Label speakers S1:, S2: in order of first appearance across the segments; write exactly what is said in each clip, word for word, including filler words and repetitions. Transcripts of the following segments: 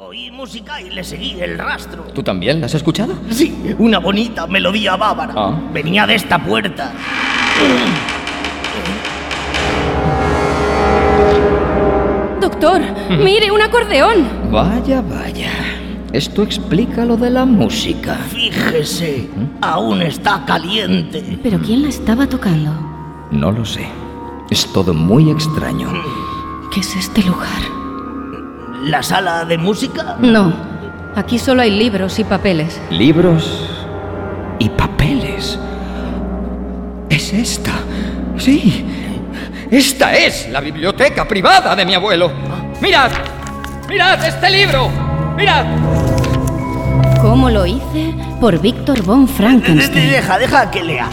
S1: Oí música y le seguí el rastro.
S2: ¿Tú también la has escuchado?
S1: Sí, una bonita melodía bávara.
S2: Ah.
S1: Venía de esta puerta.
S3: Doctor, mire, un acordeón.
S2: Vaya, vaya. Esto explica lo de la música.
S1: Fíjese, aún está caliente.
S3: ¿Pero quién la estaba tocando?
S2: No lo sé. Es todo muy extraño.
S3: ¿Qué es este lugar?
S1: ¿La sala de música?
S3: No, aquí solo hay libros y papeles.
S2: Libros y papeles. Es esta. Sí. Esta es la biblioteca privada de mi abuelo. ¡Mirad! ¡Mirad este libro! ¡Mirad!
S3: ¿Cómo lo hice? Por Víctor von Frankenstein.
S1: Deja, deja que lea.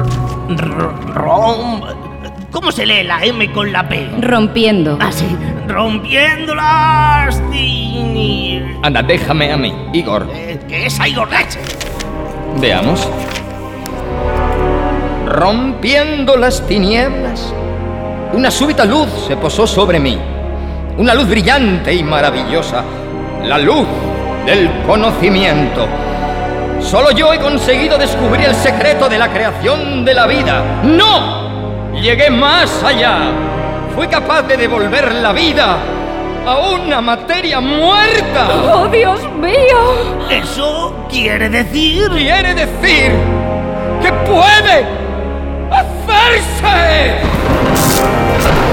S1: Rom... ¿Cómo se lee la M con la P?
S3: Rompiendo.
S1: Ah, sí. Rompiendo las... tini-
S2: Anda, déjame a mí, Igor.
S1: Eh, ¿Qué es Igor Leche?
S2: Veamos. Rompiendo las tinieblas, una súbita luz se posó sobre mí. Una luz brillante y maravillosa. La luz del conocimiento. Solo yo he conseguido descubrir el secreto de la creación de la vida. ¡No! Llegué más allá. Fui capaz de devolver la vida a una materia muerta.
S3: ¡Oh, Dios mío!
S1: Eso quiere decir...
S2: Quiere decir que puede hacerse.